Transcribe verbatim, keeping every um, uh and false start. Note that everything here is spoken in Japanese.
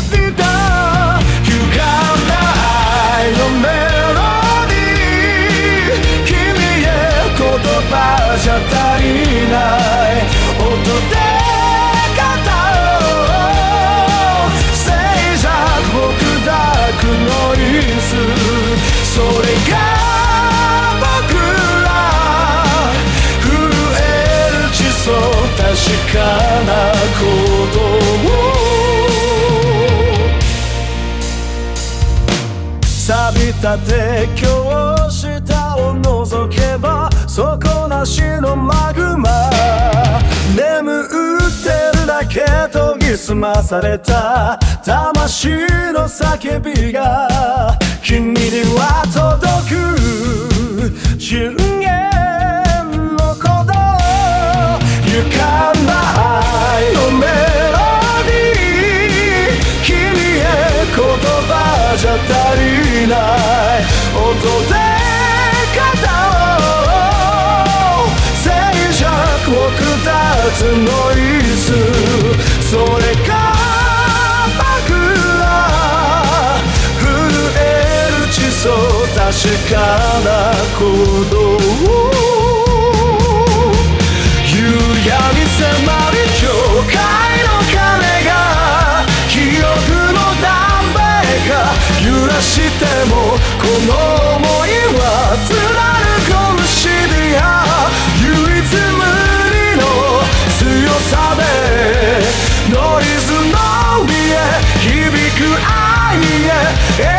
てた歪んだ愛のメロディー君へ言葉じゃ足りない音で語ろう静寂僕だくノイズそれが僕ら震える地層確かな鼓動錆びた鉄橋下を覗けば底なしのマグマ眠ってるだけ研ぎ澄まされた魂の叫びが君には届く信玄の鼓動歪んだ愛のメロディー君へ言葉じゃ足りない音で語ろう静寂を下つノイズそれが僕ら震える地層確かな鼓動夕闇迫る教会の鐘が記憶の断崖が揺らしてもこの想いは貫く拳や唯一無二の強さでノイズの海へ響く愛へ